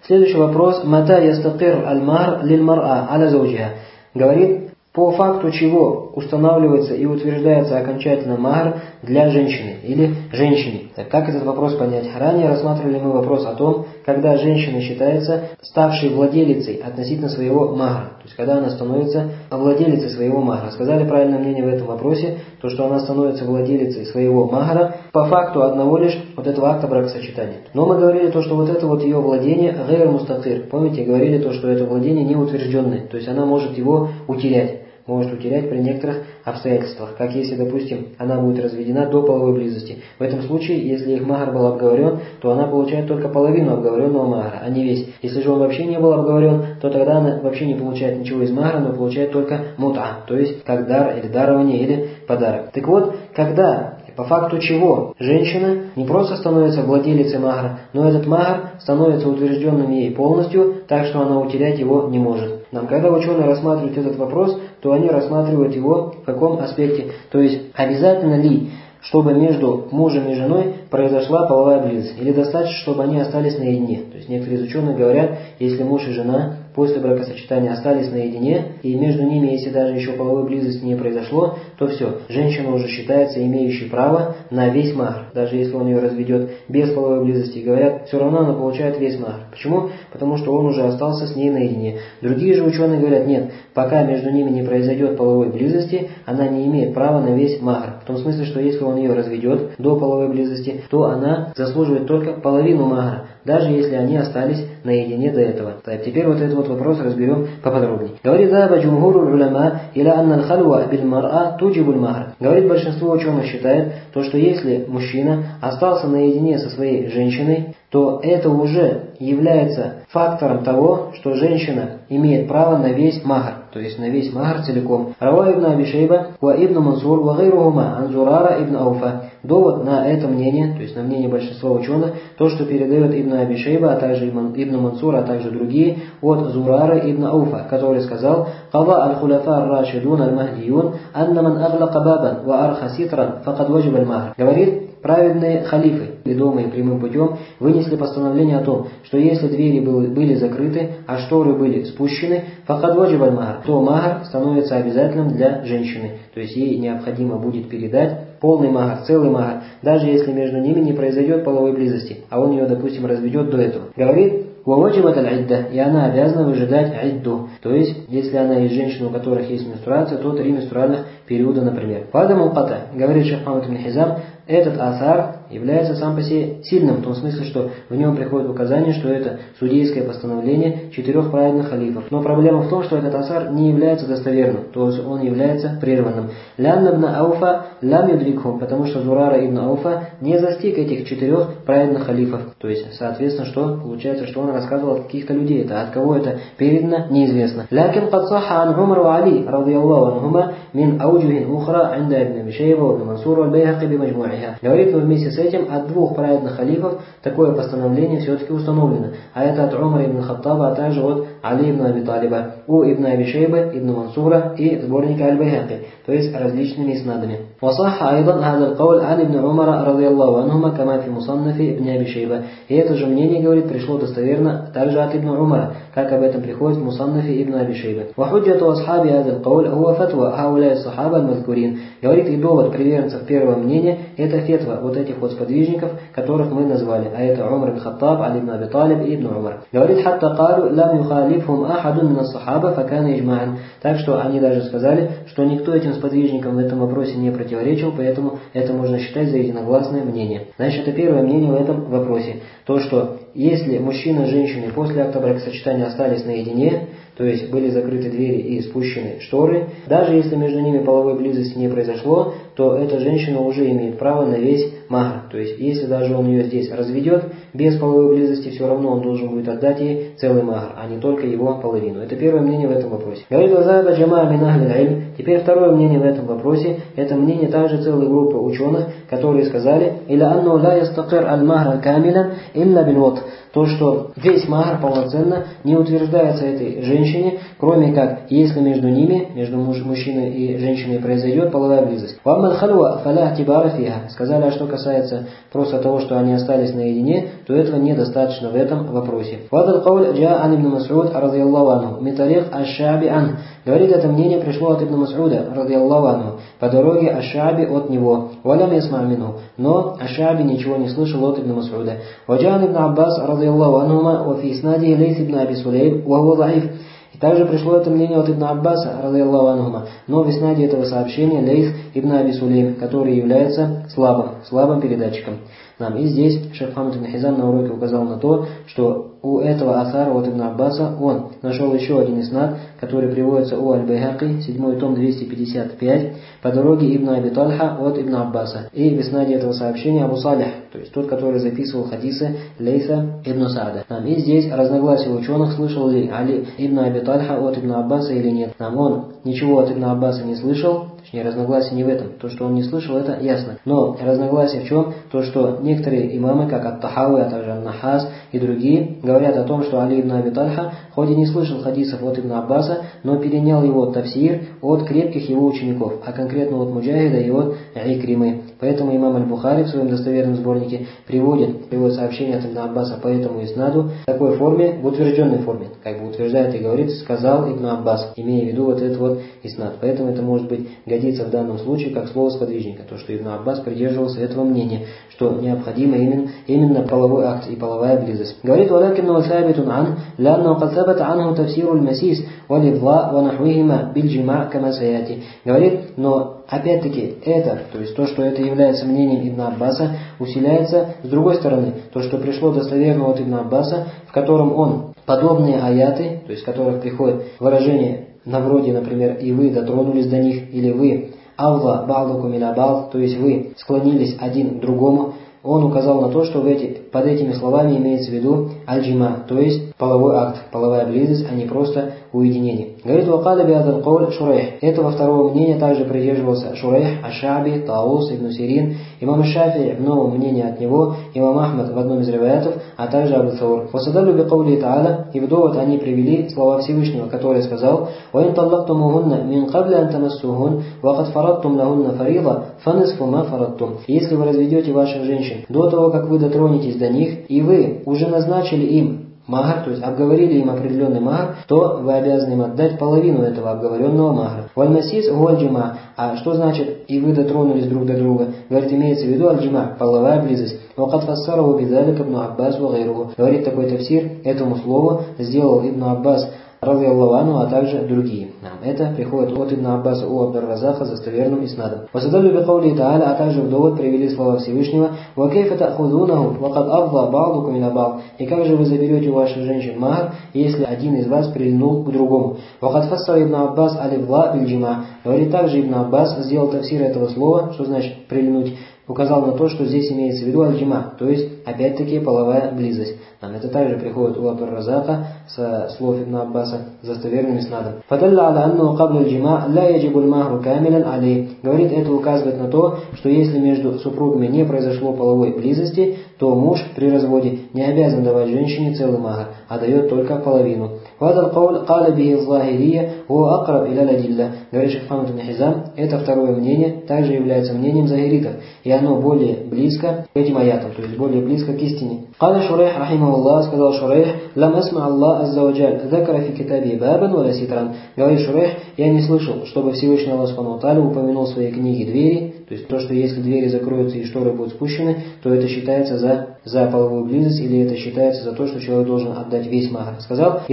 Следующий вопрос. Мата ястакир аль-махр лиль-мар'а аля зауджиха. Говорит, по факту чего устанавливается и утверждается окончательно махр для женщины или женщине. Так, как этот вопрос понять? Ранее рассматривали мы вопрос о том, когда женщина считается ставшей владелицей относительно своего махра. То есть, когда она становится владелицей своего махра. Сказали правильное мнение в этом вопросе, то, что она становится владелицей своего махра по факту одного лишь вот этого акта бракосочетания. Но мы говорили то, что вот это вот ее владение гайр мустатир. Помните, говорили то, что это владение не утвержденное. То есть, она может его утерять. Может утерять при некоторых обстоятельствах, как если, допустим, она будет разведена до половой близости. В этом случае, если их махр был обговорен, то она получает только половину обговоренного махра, а не весь. Если же он вообще не был обговорен, то тогда она вообще не получает ничего из махра, но получает только мут'a, то есть как дар или дарование или подарок. Так вот, когда по факту чего женщина не просто становится владелицей махра, но этот махр становится утвержденным ей полностью, так что она утерять его не может. Когда ученые рассматривают этот вопрос, то они рассматривают его в каком аспекте? То есть, обязательно ли, чтобы между мужем и женой произошла половая близость? Или достаточно, чтобы они остались наедине? То есть, некоторые из ученых говорят, если муж и жена после бракосочетания остались наедине, и между ними, если даже еще половой близости не произошло, то все, женщина уже считается имеющей право на весь махр. Даже если он ее разведет без половой близости, говорят, все равно она получает весь махр. Почему? Потому что он уже остался с ней наедине. Другие же ученые говорят, нет, пока между ними не произойдет половой близости, она не имеет права на весь махр. В том смысле, что если он ее разведет до половой близости, то она заслуживает только половину махра, даже если они остались наедине до этого. Так, теперь вот этот вот вопрос разберем поподробнее. Говорит, говорит, большинство ученых считает, то, что если мужчина остался наедине со своей женщиной, то это уже является фактором того, что женщина имеет право на весь махр, то есть на весь махр целиком. Рава ибн Аби Шейба ва ибн Мансур ва гайрухума ан Зурара ибн Ауфа. Довод на это мнение, то есть на мнение большинства ученых, то, что передает ибн Аби Шейба, а также ибн Мансур, а также другие, от Зурара ибн Ауфа, который сказал: «Қава аль-хуляфа ар-рашидун аль-махдиюн, анна ман аглака бабан ва арха ситран, факад ваджиб аль-махр». Говорит, праведные халифы, ведомые прямым путем, вынесли постановление о том, что если двери были закрыты, а шторы были спущены, факад ваджиб аль-махр, то махр становится обязательным для женщины. То есть ей необходимо будет передать полный махр, целый махр, даже если между ними не произойдет половой близости, а он ее, допустим, разведет до этого. Говорит, «Ваваджибат аль-идда», и она обязана выжидать идду. То есть, если она есть женщина, у которых есть менструация, то 3 менструальных периода, например. Падам ул-ката, говорит шейх Мухаммад ибн Хизам, этот асар является сам по себе сильным, в том смысле, что в нем приходит указание, что это судейское постановление 4 праведных халифов. Но проблема в том, что этот асар не является достоверным, то есть он является прерванным. Лянна ибн Ауфа лям юдрикхум, потому что Зурара ибн Ауфа не застиг этих 4 праведных халифов. То есть, соответственно, что получается, что он рассказывал от каких-то людей, это от кого это передано, неизвестно. Лякин кад сахха ан Умар ва Али, радийаллаху анхума, мин ауджухин ухра, инда ибн Аби Шейба ва ибн Мансур ва аль-Байхақи би маджму'иха. Говорит, но вместе с этим от 2 праведных халифов такое постановление все-таки установлено. А это от Умара ибн Хаттаба, а также от Али ибн Аби Талиба, у ибн Аби Шейба, ибн Мансура и сборника аль-Байхақи, то есть различными иснадами. وصح أيضا هذا القول عن ابن عمر رضي الله عنهما كما في مصنف ابن أبي شيبة. И это же мнение, говорит, пришло достоверно также от ибн Умара, как об этом приходит в мусаннафе ибн Аби Шейбы. وحجة أصحاب هذا القول هو فتوى هؤلاء الصحابة المذكورين. Говорит, и довод приверженцев первого мнения это фетва вот этих вот сподвижников, которых мы назвали, а это Умар ибн Хаттаб, Али ибн Аби Талиб и ибн Умар. Говорит, حتى قالوا لم يخالفهم أحد من الصحابة فكان إجماعا. Так что они даже сказали, что никто этим сподвижникам в этом вопросе не противоречил, поэтому это можно считать за единогласное мнение. Значит, это первое мнение в этом вопросе. То, что если мужчина и женщина после акта бракосочетания остались наедине, то есть были закрыты двери и спущены шторы, даже если между ними половой близости не произошло, то эта женщина уже имеет право на весь махр. То есть, если даже он ее здесь разведет, без половой близости, все равно он должен будет отдать ей целый махр, а не только его половину. Это первое мнение в этом вопросе. Говорит, теперь второе мнение в этом вопросе, это мнение также целой группы ученых, которые сказали, то, что весь махр полноценно не утверждается этой женщине, кроме как, если между ними, между мужчиной и женщиной произойдет половая близость. Сказали, а что касается касается просто того, что они остались наедине, то этого недостаточно в этом вопросе. Вадал кауль джа ан ибн Мас'уд радийаллаху анху митарих аш-Ша'би ан. Говорит, это мнение пришло от ибн Мас'уда радийаллаху анху по дороге аш-Ша'би от него. Валям ясма минху. Но аш-Ша'би ничего не слышал от ибн Мас'уда. Ваджан ибн Аббас радийаллаху анхума ва фи иснади Лейс ибн Аби Сулейм ва хуа даиф. Также пришло это мнение от Ибн Аббаса, радийаллаху анхума, но в иснаде этого сообщения Лейс ибн Аби Сулейм, который является слабым передатчиком. И здесь шейх Мухаммад ибн Хизам на уроке указал на то, что у этого асара от Ибн Аббаса он нашел еще один иснад, который приводится у Аль-Байхаки, 7 том 255, по дороге Ибн Аби Тальха от Ибн Аббаса. И в иснаде этого сообщения Абу Салих, то есть тот, который записывал хадисы Лейса ибн Са'да. И здесь разногласия ученых, слышал ли Али ибн Аби Тальха от Ибн Аббаса или нет. Он ничего от Ибн Аббаса не слышал, точнее разногласия не в этом. То, что он не слышал, это ясно. Но разногласие в чем? То, что некоторые имамы, как Ат-Тахауи, а также Ан-Нахас и другие, говорят о том, что Али ибн Аби Тальха, хоть и не слышал хадисов от Ибн Аббаса, но перенял его тафсир от крепких его учеников, а конкретно от Муджахида и от Икримы. Поэтому имам Аль-Бухари в своем достоверном сборнике приводит сообщение от Ибн Аббаса по этому иснаду в такой форме, в утвержденной форме, как бы утверждает и говорит, сказал Ибн Аббас, имея в виду вот этот вот иснад. Поэтому это может быть годится в данном случае как слово сподвижника, то, что Ибн Аббас придерживался этого мнения, что необходимо именно половой акт и половая близость. Говорит, «Валякинну сабитун ан, лянну кад сабата анху тафсиру аль-масис, валидла, ванахвихима биль-джима кама саяти». Говорит, но опять-таки это, то есть то, что это является мнением Ибн Аббаса, усиляется с другой стороны, то, что пришло достоверно от Ибн Аббаса, в котором он подобные аяты, то есть в которых приходит выражение на вроде, например, «и вы дотронулись до них», или «вы авла ба'дукум иля ба'д», то есть «вы склонились один к другому», он указал на то, что под этими словами имеется в виду аль-джима, то есть половой акт, половая близость, а не просто уединение. Говорит, «Вакаля биадал кауль Шурайх». Этого второго мнения также придерживался Шурайх, Аш-Ша'би, Таус, Ибн Сирин, имам Шафии в новом мнении от него, имам Ахмад в одном из риваятов, а также Абу Саур. «Васадалю би каули та'аля», и в довод они привели слова Всевышнего, который сказал, «Ваин таллактумухунна мин кабли ан тамассухун, вакад фарадтум лахунна фарида, фанисфу ма фарадтум». Если вы разведете ваших женщин до того, как вы дотронетесь до них, и вы уже назначили им махр, то есть обговорили им определенный махр, то вы обязаны им отдать половину этого обговоренного махра. Валь-масис гуаль-джима. А что значит «и вы дотронулись друг до друга»? Говорит, имеется в виду аль-джима, половая близость. «Вакад фассараху бидалик ибн Аббас ва гайруху». Говорит, такой тафсир этому слову сделал Ибн Аббас радийаллаху анху, а также другие. Это приходит от Ибн Аббаса у Абдар-Разаха за достоверным иснадом. «Васадалю би каули та'аля», а также в довод привели слова Всевышнего, «Ва кейфа та'худунаху, вакад авла ба'дукум иля ба'д». И как же вы заберете у ваших женщин махр, если один из вас прильнул к другому? «Вакад фассар Ибн Аббас аль-вла биль-джима». Говорит, также Ибн Аббас сделал тафсир этого слова, что значит прильнуть, указал на то, что здесь имеется в виду аль-джима, то есть опять-таки половая близость. Это также приходит у Абдар-Разака со слов Ибн Аббаса с достоверным иснадом. «Фадалля аля анну кабла аль-джима ла яджибу аль-махру камилян алей». Говорит, это указывает на то, что если между супругами не произошло половой близости, то муж при разводе не обязан давать женщине целый махр, а дает только половину. «Вадал кауль каля бихи злахирия хуа акраб иля ладилля». Говорит шейх Мухаммад ибн Хизам, это второе мнение также является мнением захиритов, и оно более близко к этим аятам, то есть более близко к истине. «Каля Шурайх рахимахуллах», сказал Шурайх, «Лам асма Аллах азза ва джаль закара фи китаби бабан ва ситран». Говорит Шурайх, я не слышал, чтобы Всевышний Аллах Субхану ва Тааля упомянул в своей книге двери, то есть то, что если двери закроются и шторы будут спущены, то это считается за половую близость, или это считается за то, что человек должен отдать весь махр. Сказал,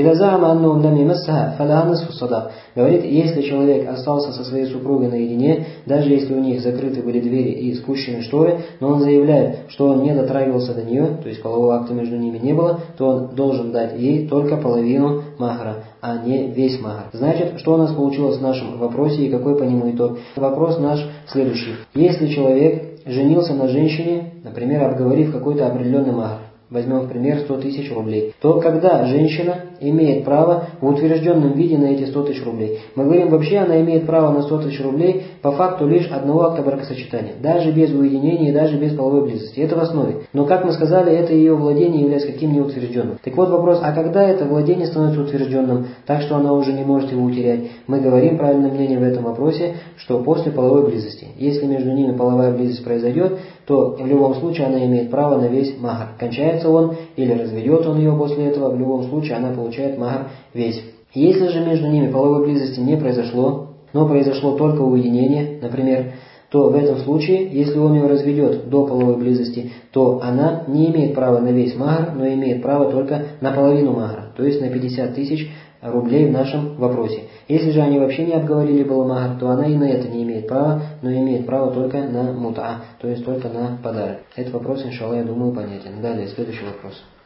говорит, если человек остался со своей супругой наедине, даже если у них закрыты были двери и спущены шторы, но он заявляет, что он не дотрагивался до нее, то есть полового акта между ними не было, то он должен дать ей только половину махра, а не весь махр. Значит, что у нас получилось в нашем вопросе и какой по нему итог? Вопрос наш следующий. Если человек женился на женщине, например, обговорив какой-то определенный махр, возьмем в пример 100 тысяч рублей, то когда женщина имеет право в утвержденном виде на эти 100 тысяч рублей? Мы говорим, вообще она имеет право на 100 тысяч рублей по факту лишь одного акта бракосочетания, даже без уединения и даже без половой близости. Это в основе. Но, как мы сказали, это ее владение является каким неутвержденным. Так вот вопрос, а когда это владение становится утвержденным, так что она уже не может его утерять? Мы говорим правильное мнение в этом вопросе, что после половой близости. Если между ними половая близость произойдет, то в любом случае она имеет право на весь махар. Кончается он или разведет он ее после этого, в любом случае она получает махар весь. Если же между ними половой близости не произошло, но произошло только уединение, например, то в этом случае, если он ее разведет до половой близости, то она не имеет права на весь махар, но имеет право только на половину махара, то есть на 50 тысяч рублей в нашем вопросе. Если же они вообще не обговорили было махар, то она и на это не имеет права, но имеет право только на мута, то есть только на подарок. Этот вопрос, иншаллах, я думаю, понятен. Далее, следующий вопрос.